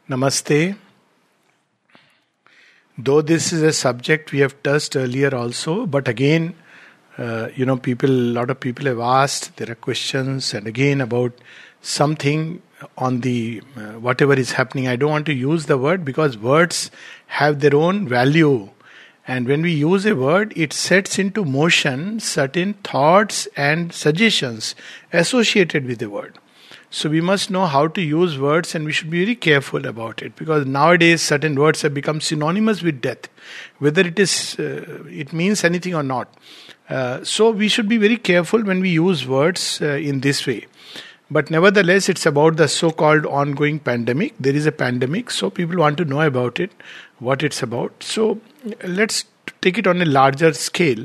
Namaste. Though this is a subject we have touched earlier also, but again, a lot of people have asked, there are questions, and again about something on the whatever is happening. I don't want to use the word because words have their own value. And when we use a word, it sets into motion certain thoughts and suggestions associated with the word. So we must know how to use words, and we should be very careful about it, because nowadays certain words have become synonymous with death, whether it means anything or not. So we should be very careful when we use words in this way. But nevertheless, it's about the so-called ongoing pandemic. There is a pandemic, so people want to know about it, what it's about. So let's take it on a larger scale.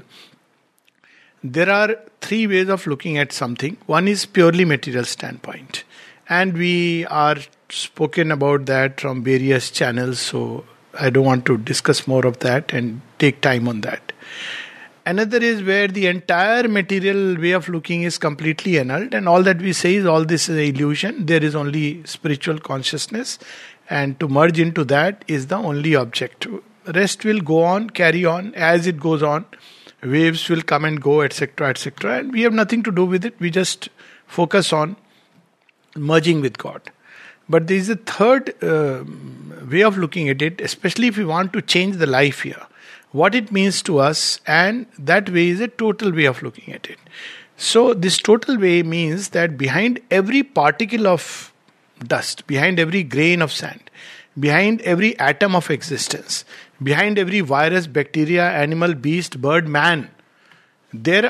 There are three ways of looking at something. One is purely material standpoint. And we are spoken about that from various channels, so I don't want to discuss more of that and take time on that. Another is where the entire material way of looking is completely annulled, and all that we say is all this is an illusion. There is only spiritual consciousness, and to merge into that is the only object. Rest will go on, carry on as it goes on. Waves will come and go, etc., etc. And we have nothing to do with it. We just focus on merging with God. But there is a third way of looking at it, especially if we want to change the life here. What it means to us, and that way is a total way of looking at it. So this total way means that behind every particle of dust, behind every grain of sand, behind every atom of existence, behind every virus, bacteria, animal, beast, bird, man, there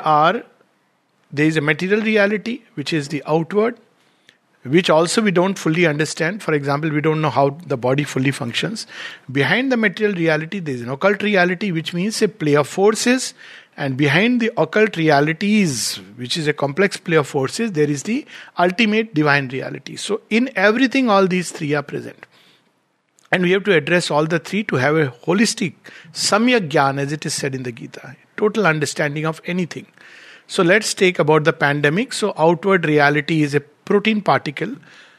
is a material reality, which is the outward, which also we don't fully understand. For example, we don't know how the body fully functions. Behind the material reality, there is an occult reality, which means a play of forces. And behind the occult realities, which is a complex play of forces, there is the ultimate divine reality. So in everything, all these three are present. And we have to address all the three to have a holistic samyak jnana, as it is said in the Gita, total understanding of anything. So let's take about the pandemic. So outward reality is a protein particle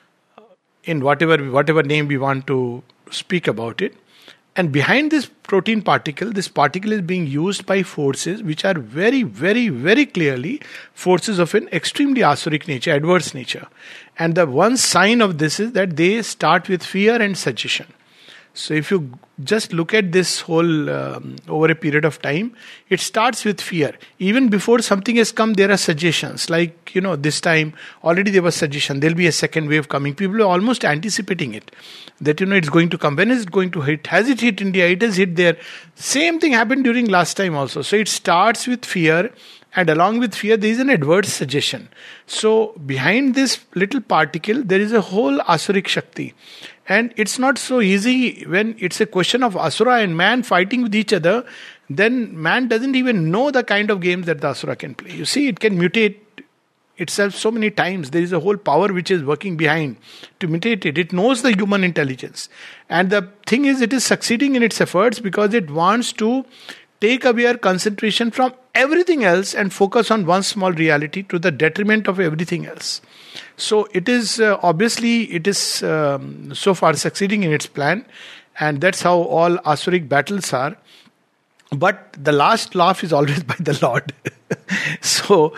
in whatever name we want to speak about it. And behind this protein particle, this particle is being used by forces which are very, very, very clearly forces of an extremely asuric nature, adverse nature. And the one sign of this is that they start with fear and suggestion. So if you just look at this whole over a period of time, it starts with fear. Even before something has come, there are suggestions. Like, this time already there was suggestion. There'll be a second wave coming. People are almost anticipating it. That, it's going to come. When is it going to hit? Has it hit India? It has hit there. Same thing happened during last time also. So it starts with fear. And along with fear, there is an adverse suggestion. So behind this little particle, there is a whole Asurik Shakti. And it's not so easy when it's a question of Asura and man fighting with each other. Then man doesn't even know the kind of games that the Asura can play. You see, it can mutate itself so many times. There is a whole power which is working behind to mutate it. It knows the human intelligence. And the thing is, it is succeeding in its efforts because it wants to take away our concentration from everything else and focus on one small reality to the detriment of everything else. So it is so far succeeding in its plan, and that's how all Asuric battles are. But the last laugh is always by the Lord. So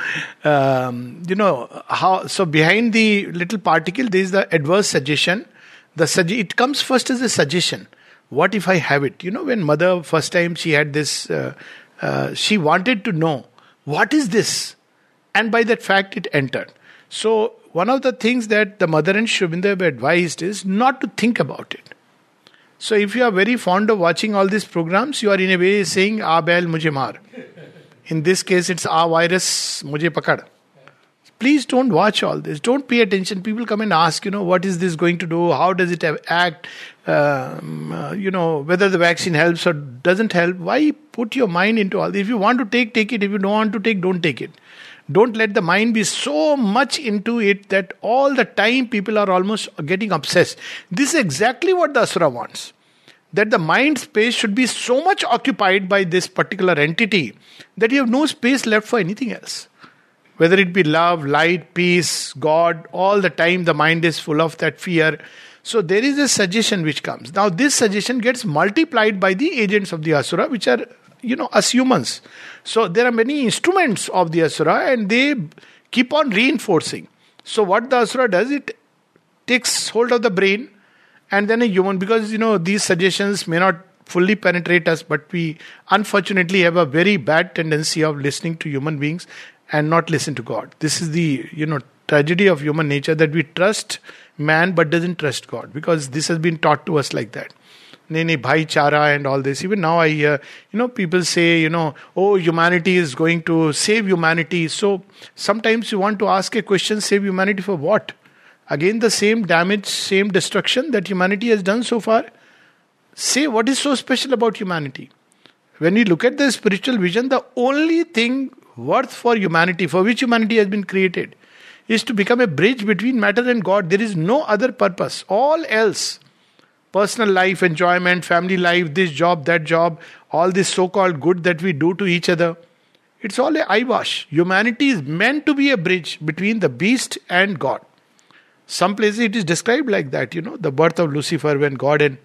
So behind the little particle there is the adverse suggestion. It comes first as a suggestion. What if I have it? When mother first time she had this, she wanted to know, what is this? And by that fact it entered. So one of the things that the mother and Sri Aurobindo have advised is not to think about it. So if you are very fond of watching all these programs, you are in a way saying, "Aa bail mujhe maar." In this case, it's "Aa virus mujhe pakad." Please don't watch all this. Don't pay attention. People come and ask, what is this going to do? How does it act? Whether the vaccine helps or doesn't help. Why put your mind into all this? If you want to take it. If you don't want to take, don't take it. Don't let the mind be so much into it that all the time people are almost getting obsessed. This is exactly what the Asura wants. That the mind space should be so much occupied by this particular entity that you have no space left for anything else. Whether it be love, light, peace, God, all the time the mind is full of that fear. So there is a suggestion which comes. Now this suggestion gets multiplied by the agents of the Asura, which are, us humans. So there are many instruments of the Asura and they keep on reinforcing. So what the Asura does, it takes hold of the brain and then a human, because these suggestions may not fully penetrate us, but we unfortunately have a very bad tendency of listening to human beings and not listen to God. This is the tragedy of human nature, that we trust man but doesn't trust God, because this has been taught to us like that. Bhaichara and all this. Even now I hear, people say, oh, humanity is going to save humanity. So sometimes you want to ask a question, save humanity for what? Again, the same damage, same destruction that humanity has done so far. Say, what is so special about humanity? When we look at the spiritual vision, the only thing worth for humanity, for which humanity has been created, is to become a bridge between matter and God. There is no other purpose. All else, personal life, enjoyment, family life, this job, that job, all this so-called good that we do to each other, it's all a eyewash. Humanity is meant to be a bridge between the beast and God. Some places it is described like that, the birth of Lucifer, when God and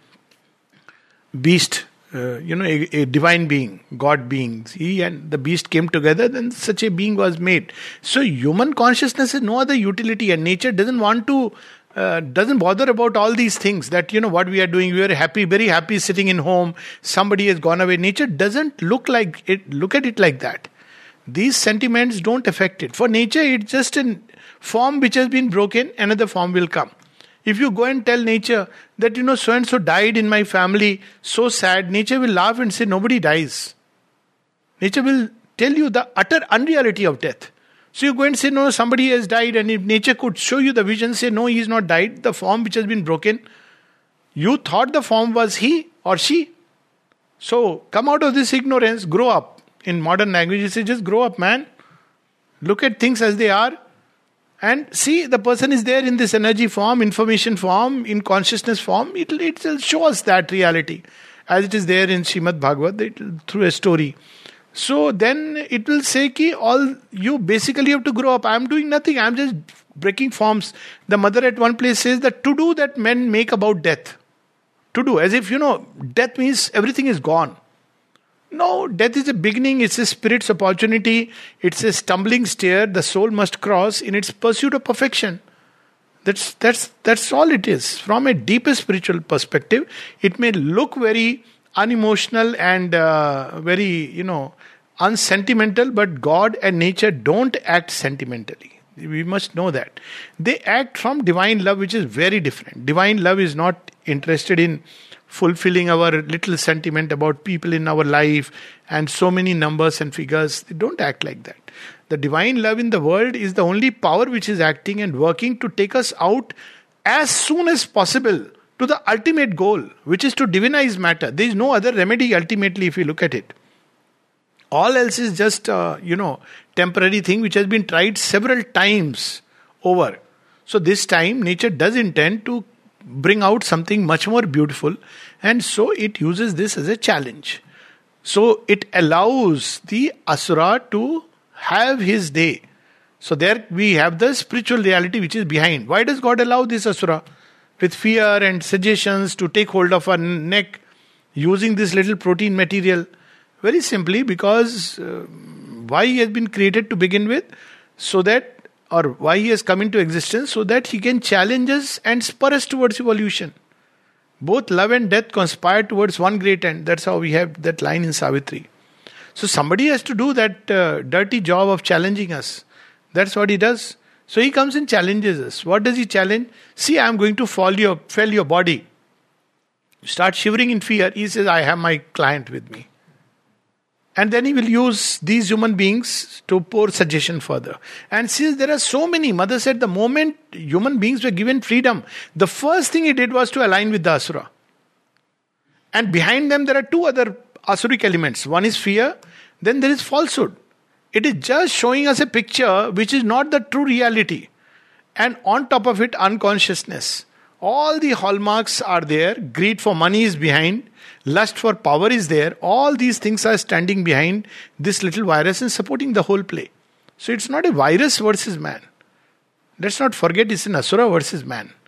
beast, a divine being, God beings, he and the beast came together, then such a being was made. So human consciousness is no other utility, and nature doesn't want to, doesn't bother about all these things that, what we are doing. We are happy, very happy sitting in home. Somebody has gone away. Nature doesn't look at it like that. These sentiments don't affect it. For nature, it's just a form which has been broken, another form will come. If you go and tell nature that, so-and-so died in my family, so sad, nature will laugh and say, nobody dies. Nature will tell you the utter unreality of death. So you go and say, no, somebody has died, and if nature could show you the vision, say, no, he is not died, the form which has been broken, you thought the form was he or she. So come out of this ignorance, grow up. In modern language, you say, just grow up, man. Look at things as they are. And see, the person is there in this energy form, information form, in consciousness form. It will show us that reality. As it is there in Srimad Bhagavad, through a story. So then it will say, you basically have to grow up. I am doing nothing. I am just breaking forms. The mother at one place says that to do that men make about death. To do. As if, death means everything is gone. No, death is a beginning, it's a spirit's opportunity, it's a stumbling stair the soul must cross in its pursuit of perfection. That's all it is. From a deeper spiritual perspective, it may look very unemotional and very, unsentimental, but God and nature don't act sentimentally. We must know that. They act from divine love, which is very different. Divine love is not interested in fulfilling our little sentiment about people in our life and so many numbers and figures. They don't act like that. The divine love in the world is the only power which is acting and working to take us out as soon as possible to the ultimate goal, which is to divinize matter. There is no other remedy ultimately if you look at it. All else is just, temporary thing which has been tried several times over. So this time nature does intend to bring out something much more beautiful, and so it uses this as a challenge. So it allows the Asura to have his day. So there we have the spiritual reality which is behind. Why does God allow this Asura with fear and suggestions to take hold of our neck using this little protein material? Very simply because why he has been created to begin with, so that, or why he has come into existence, so that he can challenge us and spur us towards evolution. Both love and death conspire towards one great end. That's how we have that line in Savitri. So somebody has to do that dirty job of challenging us. That's what he does. So he comes and challenges us. What does he challenge? See, I am going to fell your body. You start shivering in fear. He says, I have my client with me. And then he will use these human beings to pour suggestion further. And since there are so many, Mother said the moment human beings were given freedom, the first thing he did was to align with the Asura. And behind them there are two other Asuric elements. One is fear, then there is falsehood. It is just showing us a picture which is not the true reality. And on top of it, unconsciousness. All the hallmarks are there. Greed for money is behind. Lust for power is there. All these things are standing behind this little virus and supporting the whole play. So it's not a virus versus man. Let's not forget it's an Asura versus man.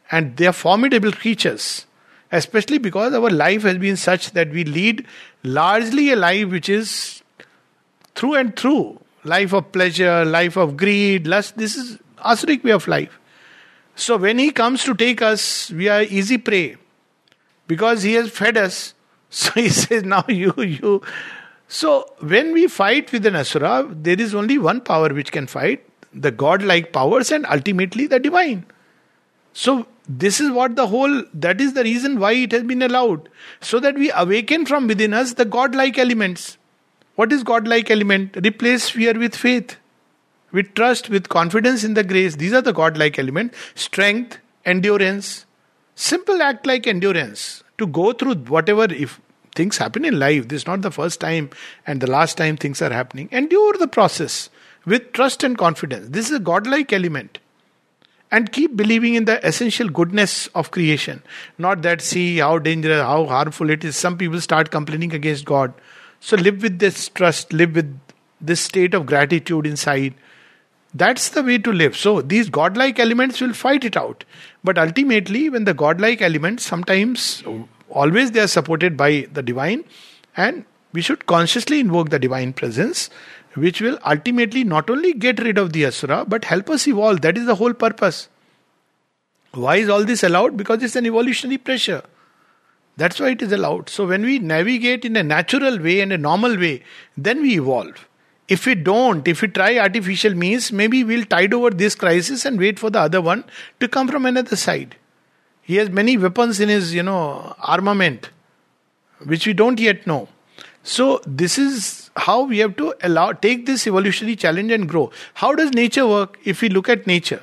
And they are formidable creatures. Especially because our life has been such that we lead largely a life which is through and through. Life of pleasure, life of greed, lust. This is Asuric way of life. So when he comes to take us, we are easy prey. Because he has fed us. So he says, now you. So when we fight with an Asura, there is only one power which can fight. The godlike powers and ultimately the divine. So this is that is the reason why it has been allowed. So that we awaken from within us the godlike elements. What is godlike element? Replace fear with faith. With trust, with confidence in the grace. These are the godlike elements. Strength, endurance. Simple act like endurance. To go through whatever, if things happen in life, this is not the first time and the last time things are happening. Endure the process with trust and confidence. This is a godlike element. And keep believing in the essential goodness of creation. Not that, see how dangerous, how harmful it is. Some people start complaining against God. So live with this trust, live with this state of gratitude inside. That's the way to live. So these godlike elements will fight it out. But ultimately, when the godlike elements, sometimes, always they are supported by the divine. And we should consciously invoke the divine presence, which will ultimately not only get rid of the Asura, but help us evolve. That is the whole purpose. Why is all this allowed? Because it's an evolutionary pressure. That's why it is allowed. So when we navigate in a natural way and a normal way, then we evolve. If we don't, if we try artificial means, maybe we'll tide over this crisis and wait for the other one to come from another side. He has many weapons in his, armament, which we don't yet know. So this is how we have to take this evolutionary challenge and grow. How does nature work? If we look at nature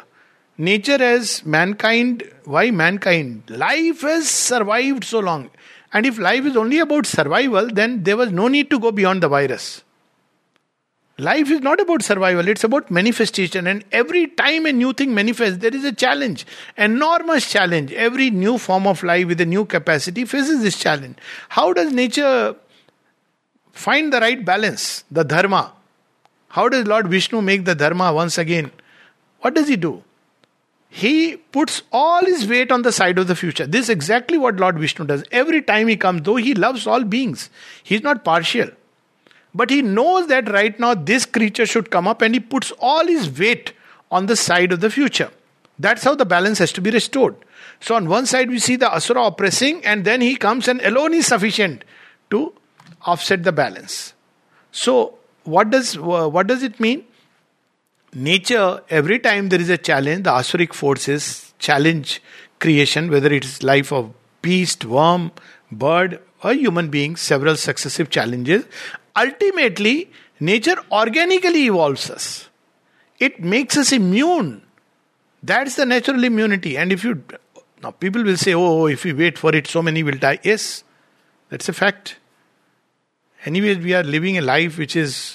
as mankind, why mankind? Life has survived so long. And if life is only about survival, then there was no need to go beyond the virus. Life is not about survival, it's about manifestation. And every time a new thing manifests, there is a challenge, enormous challenge. Every new form of life with a new capacity faces this challenge. How does nature find the right balance, the dharma? How does Lord Vishnu make the dharma once again? What does he do? He puts all his weight on the side of the future. This is exactly what Lord Vishnu does. Every time he comes, though he loves all beings, he's not partial. But he knows that right now this creature should come up, and he puts all his weight on the side of the future. That's how the balance has to be restored. So on one side we see the Asura oppressing, and then he comes and alone is sufficient to offset the balance. So what does it mean? Nature, every time there is a challenge, the Asuric forces challenge creation, whether it is life of beast, worm, bird, or human being, several successive challenges. Ultimately, nature organically evolves us. It makes us immune. That's the natural immunity. And now people will say, if we wait for it, so many will die. Yes, that's a fact. Anyways, we are living a life which is,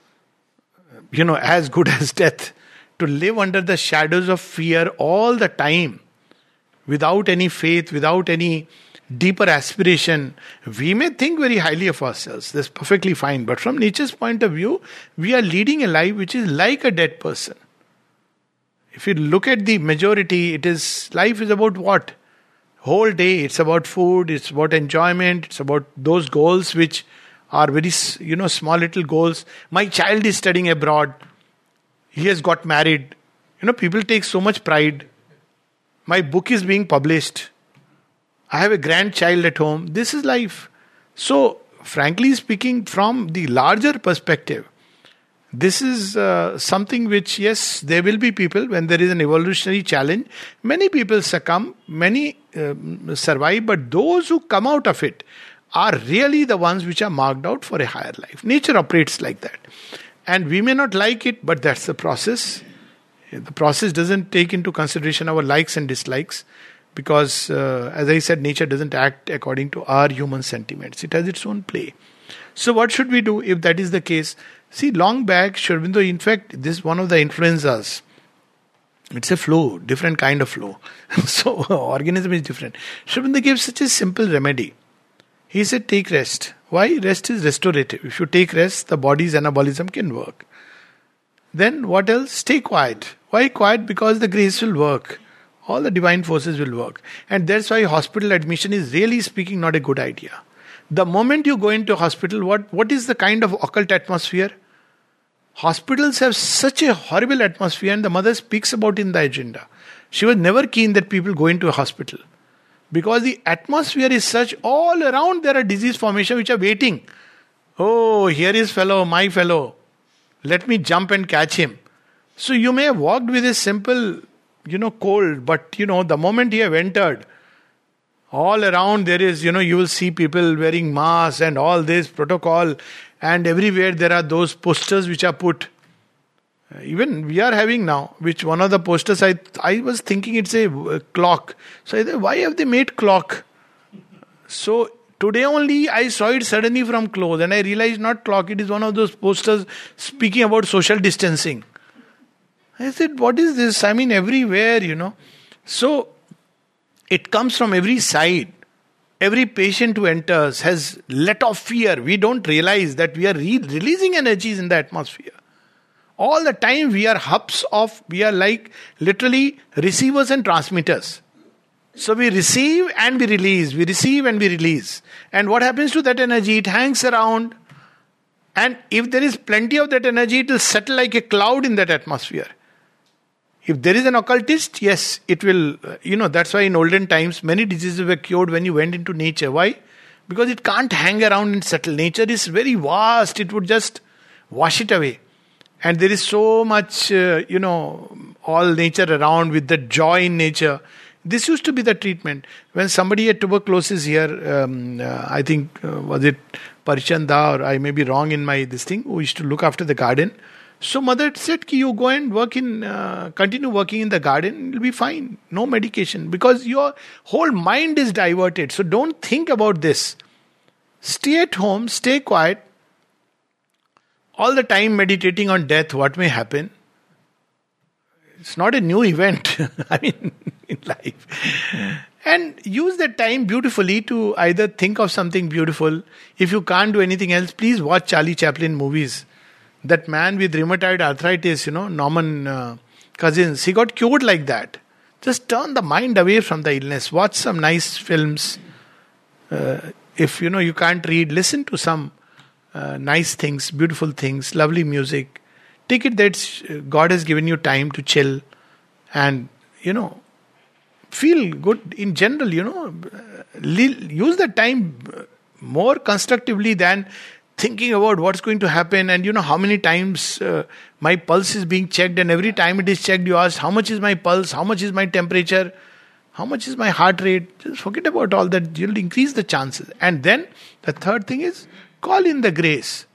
as good as death. To live under the shadows of fear all the time, without any faith, without any deeper aspiration. We may think very highly of ourselves. That's perfectly fine. But from nature's point of view, we are leading a life which is like a dead person. If you look at the majority, life is about what? Whole day, it's about food, it's about enjoyment, it's about those goals which are very, small little goals. My child is studying abroad. He has got married. People take so much pride. My book is being published. I have a grandchild at home. This is life. So, frankly speaking, from the larger perspective, this is something which, yes, there will be people, when there is an evolutionary challenge, many people succumb, many survive, but those who come out of it are really the ones which are marked out for a higher life. Nature operates like that. And we may not like it, but that's the process. The process doesn't take into consideration our likes and dislikes, because, as I said, nature doesn't act according to our human sentiments. It has its own play. So what should we do if that is the case? See, long back, Sri Aurobindo, in fact, this is one of the influenzas. It's a flu, different kind of flu. So, organism is different. Sri Aurobindo gave such a simple remedy. He said, take rest. Why? Rest is restorative. If you take rest, the body's anabolism can work. Then what else? Stay quiet. Why quiet? Because the grace will work. All the divine forces will work. And that's why hospital admission is really speaking not a good idea. The moment you go into hospital, what is the kind of occult atmosphere? Hospitals have such a horrible atmosphere, and the mother speaks about it in the agenda. She was never keen that people go into a hospital. Because the atmosphere is such, all around there are disease formation which are waiting. Oh, here is fellow, my fellow. Let me jump and catch him. So you may have walked with a simple, cold, but the moment you have entered, all around there is, you will see people wearing masks and all this protocol, and everywhere there are those posters which are put. Even we are having now, which one of the posters, I was thinking it's a clock. So I said, why have they made clock? So today only I saw it suddenly from close, and I realized not clock, it is one of those posters speaking about social distancing. I said, what is this? I mean, everywhere, So it comes from every side. Every patient who enters has let off fear. We don't realize that we are releasing energies in the atmosphere. All the time we are we are like literally receivers and transmitters. So we receive and we release. We receive and we release. And what happens to that energy? It hangs around. And if there is plenty of that energy, it will settle like a cloud in that atmosphere. If there is an occultist, yes, it will, that's why in olden times, many diseases were cured when you went into nature. Why? Because it can't hang around and settle. Nature is very vast. It would just wash it away. And there is so much, all nature around with the joy in nature. This used to be the treatment. When somebody had tuberculosis here, I think, was it Parichanda, or I may be wrong in my this thing, who used to look after the garden. So mother said, you go and continue working in the garden, it will be fine. No medication. Because your whole mind is diverted. So don't think about this. Stay at home, stay quiet. All the time meditating on death, what may happen. It's not a new event, in life. And use that time beautifully to either think of something beautiful. If you can't do anything else, please watch Charlie Chaplin movies. That man with rheumatoid arthritis, Norman Cousins, he got cured like that. Just turn the mind away from the illness. Watch some nice films. If you can't read, listen to some nice things, beautiful things, lovely music. Take it that God has given you time to chill and, feel good in general, use the time more constructively than thinking about what's going to happen and how many times my pulse is being checked, and every time it is checked you ask, how much is my pulse, how much is my temperature, how much is my heart rate. Just forget about all that. You'll increase the chances. And then the third thing is call in the grace.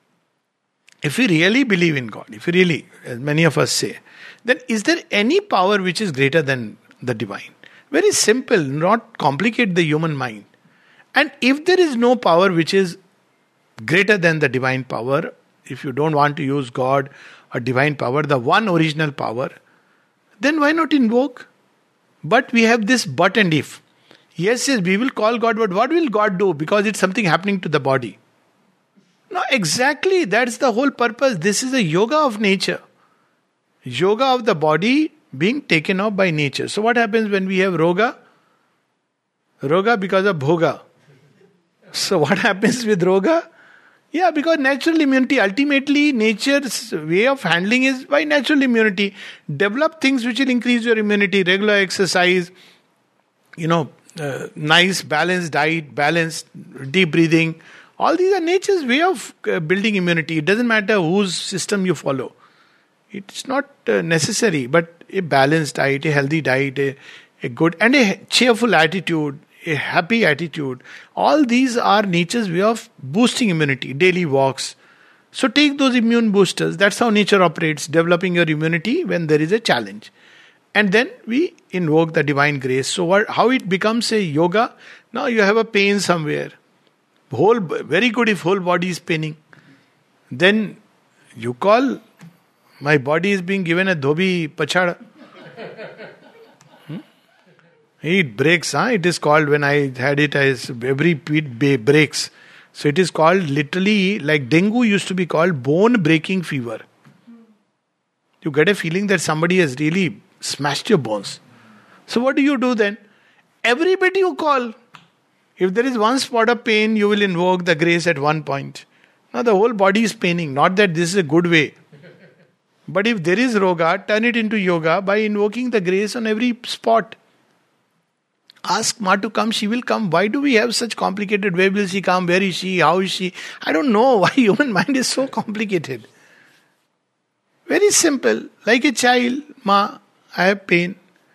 If we really believe in God, if we really, as many of us say, then is there any power which is greater than the divine? Very simple, not complicate the human mind. And if there is no power which is greater than the divine power, if you don't want to use God or divine power, the one original power, then why not invoke? But we have this but and if. Yes, we will call God, but what will God do? Because it's something happening to the body. No, exactly, that's the whole purpose. This is a yoga of nature. Yoga of the body being taken off by nature. So what happens when we have roga? Roga because of bhoga. So what happens with roga? Yeah, because natural immunity, ultimately nature's way of handling is by natural immunity. Develop things which will increase your immunity, regular exercise, nice balanced diet, balanced deep breathing. All these are nature's way of building immunity. It doesn't matter whose system you follow. It's not necessary, but a balanced diet, a healthy diet, a good and a cheerful attitude, a happy attitude. All these are nature's way of boosting immunity, daily walks. So take those immune boosters. That's how nature operates, developing your immunity when there is a challenge. And then we invoke the divine grace. So how it becomes a yoga? Now you have a pain somewhere. Very good if whole body is paining. Then you call, my body is being given a dhobi pachad. It breaks, it is called, when I had it, as every beat breaks. So it is called literally, like dengue used to be called bone breaking fever. You get a feeling that somebody has really smashed your bones. So what do you do then? Everybody you call. If there is one spot of pain, you will invoke the grace at one point. Now the whole body is paining. Not that this is a good way. But if there is roga, turn it into yoga by invoking the grace on every spot. Ask Ma to come, she will come. Why do we have such complicated? Where will she come? Where is she? How is she? I don't know why human mind is so complicated. Very simple. Like a child, Ma, I have pain.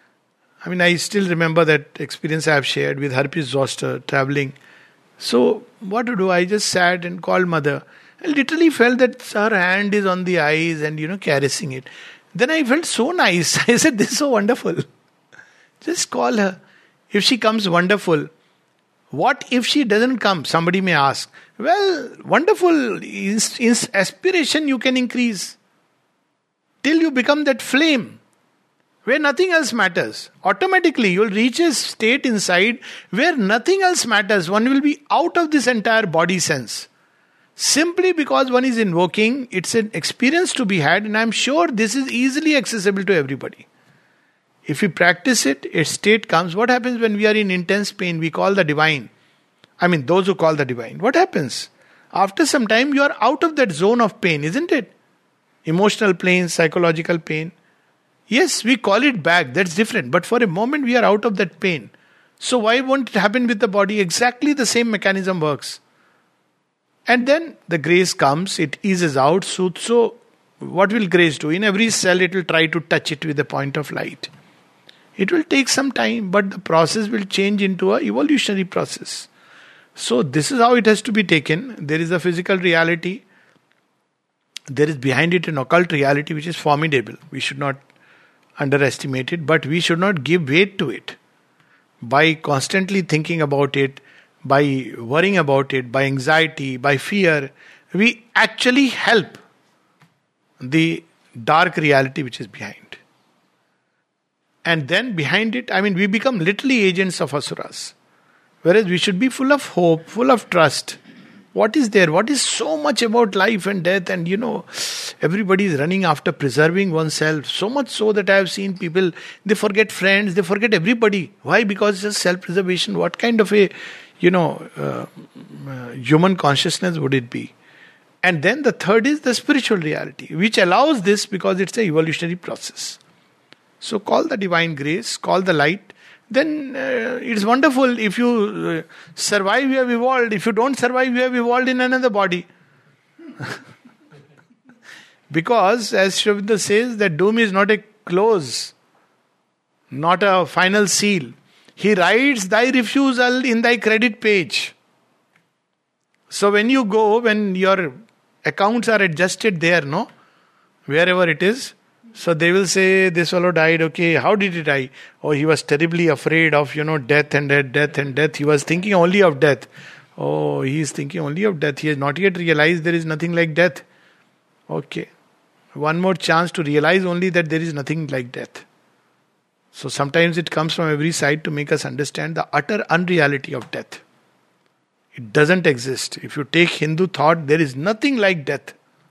I still remember that experience I have shared with herpes zoster, traveling. So, what to do? I just sat and called mother. I literally felt that her hand is on the eyes and, caressing it. Then I felt so nice. I said, this is so wonderful. Just call her. If she comes, wonderful. What if she doesn't come? Somebody may ask. Well, wonderful. In aspiration you can increase. Till you become that flame. Where nothing else matters. Automatically you will reach a state inside where nothing else matters. One will be out of this entire body sense. Simply because one is invoking, it's an experience to be had, and I'm sure this is easily accessible to everybody. If we practice it, a state comes. What happens when we are in intense pain? We call the divine. Those who call the divine. What happens? After some time, you are out of that zone of pain, isn't it? Emotional pain, psychological pain. Yes, we call it back. That's different. But for a moment, we are out of that pain. So why won't it happen with the body? Exactly the same mechanism works. And then the grace comes, it eases out, soothes. So what will grace do? In every cell it will try to touch it with a point of light. It will take some time, but the process will change into an evolutionary process. So this is how it has to be taken. There is a physical reality. There is behind it an occult reality which is formidable. We should not underestimate it, but we should not give weight to it. By constantly thinking about it, by worrying about it, by anxiety, by fear, we actually help the dark reality which is behind. And then behind it, we become literally agents of asuras. Whereas we should be full of hope, full of trust. What is there? What is so much about life and death? And everybody is running after preserving oneself. So much so that I have seen people, they forget friends, they forget everybody. Why? Because it's just self-preservation. What kind of a human consciousness would it be? And then the third is the spiritual reality, which allows this because it's an evolutionary process. So call the divine grace, call the light. Then it's wonderful. If you survive, you have evolved. If you don't survive, you have evolved in another body. Because, as Sri Aurobindo says, that doom is not a close, not a final seal. He writes thy refusal in thy credit page. So when you go, when your accounts are adjusted there, wherever it is, so they will say, this fellow died, okay, how did he die? Oh, he was terribly afraid of, death and death and death. He was thinking only of death. Oh, he is thinking only of death. He has not yet realized there is nothing like death. Okay. One more chance to realize only that there is nothing like death. So sometimes it comes from every side to make us understand the utter unreality of death. It doesn't exist. If you take Hindu thought, there is nothing like death.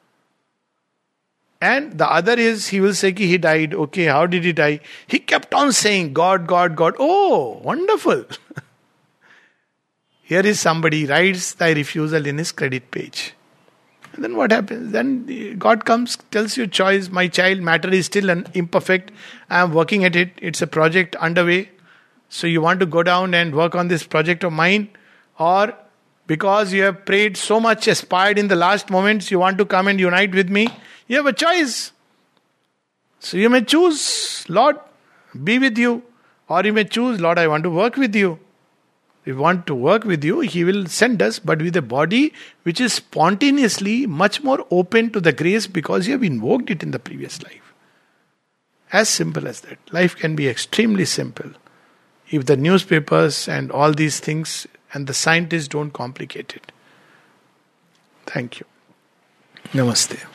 And the other is, he will say that he died. Okay, how did he die? He kept on saying, God, God, God. Oh, wonderful. Here is somebody writes thy refusal in his credit page. And then what happens? Then God comes, tells you choice. My child, matter is still imperfect. I am working at it. It's a project underway. So you want to go down and work on this project of mine? Or because you have prayed so much, aspired in the last moments, you want to come and unite with me? You have a choice. So you may choose, Lord, be with you. Or you may choose, Lord, I want to work with you. If we want to work with you, He will send us, but with a body which is spontaneously much more open to the grace because you have invoked it in the previous life. As simple as that. Life can be extremely simple if the newspapers and all these things and the scientists don't complicate it. Thank you. Namaste.